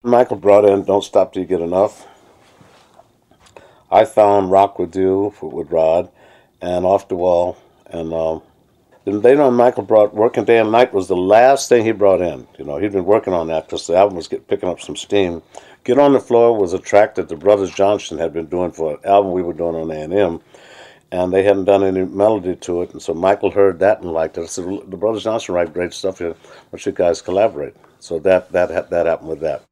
Michael brought in Don't Stop Till You Get Enough. I found Rock With You with Rod and Off the Wall. And then later on, Michael brought Working Day and Night was the last thing he brought in. You know, he'd been working on that because the album was picking up some steam. Get on the Floor was a track that the Brothers Johnson had been doing for an album we were doing on A&M, and they hadn't done any melody to it. And so Michael heard that and liked it. I said, the Brothers Johnson write great stuff here. Why don't you guys collaborate? So that happened with that.